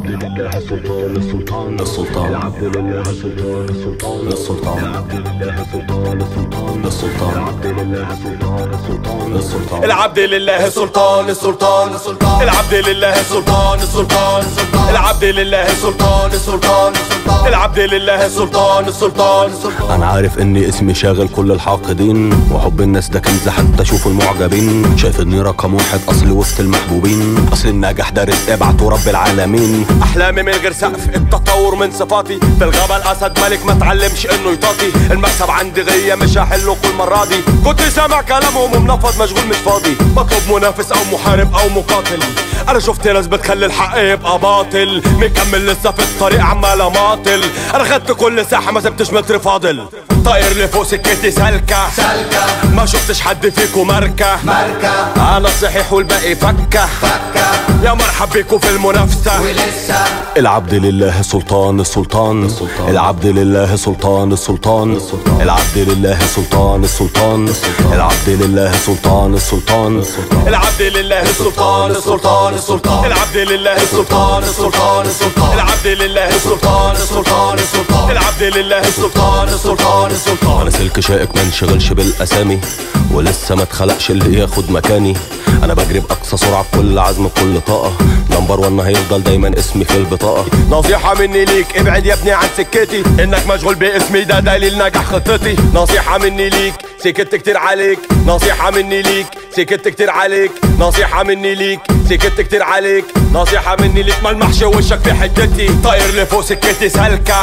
العبد لله سلطان السلطان السلطان العبد لله سلطان السلطان السلطان العبد لله سلطان السلطان السلطان العبد لله سلطان السلطان السلطان العبد لله سلطان السلطان السلطان العبد لله سلطان السلطان السلطان العبد لله سلطان السلطان السلطان العبد لله سلطان السلطان السلطان. انا عارف اني اسمي شاغل كل الحاقدين، وحب الناس ده كنز حتى اشوفوا المعجبين. شايف اني رقم واحد اصلي وسط المحبوبين، اصل النجاح ده رزق ابعته رب العالمين. احلامي من غير سقف، التطور من صفاتي، في الغابة الاسد ملك ما اتعلمش انه يطاطي. المكسب عندي غية مش هحله كل مرة دي، كنت سامع كلامهم ومنفض مشغول مش فاضي. بطلب منافس او محارب او مقاتل، انا شفت ناس بتخلي الحق يبقى باطل. مكمل لسه في الطريق عمال اماطل، انا خدت كل ساحة ما سبتش متر فاضل. طاير لفوق سكتي سالكة ما شفتش حد فيكو ماركة انا الصحيح والباقي فكة يا مرحب بيكو في المنافسة. ولسه العبد لله سلطان السلطان العبد لله سلطان السلطان العبد لله سلطان السلطان العبد لله سلطان السلطان العبد لله سلطان السلطان السلطان العبد لله سلطان السلطان السلطان العبد لله سلطان السلطان السلطان العبد لله سلطان السلطان السلطان. انا سلك شائك ما انشغلش بالاسامي، ولسه ما اتخلقش اللي ياخد مكاني. انا بجري باقصى سرعه بكل عزم بكل طاقه، نمبر 1 هيفضل دايما اسمي في البطاقه. نصيحة مني ليك ابعد يا ابني عن سكتي، انك مشغول باسمي ده دليل نجاح خطتي. نصيحة مني ليك سكت كتير عليك، نصيحة مني ليك سكت كتير عليك، نصيحة مني ليك سكت كتير عليك، نصيحة مني ليك ملمحش وشك في حتتي. طاير لفوق سكتي سالكة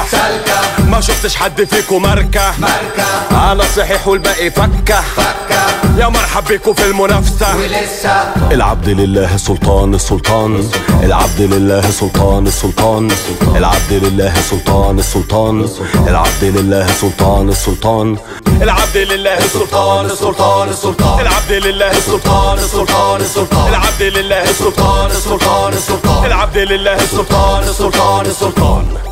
ما شفتش حد فيكو ماركة انا الصحيح والباقي فكة يا مرحب بيكو في المنافسة. ولسه العبد لله سلطان السلطان العبد لله سلطان السلطان العبد لله سلطان السلطان العبد لله سلطان السلطان العبد لله سلطان السلطان السلطان العبد لله سلطان السلطان السلطان العبد لله سلطان السلطان السلطان العبد لله سلطان السلطان السلطان.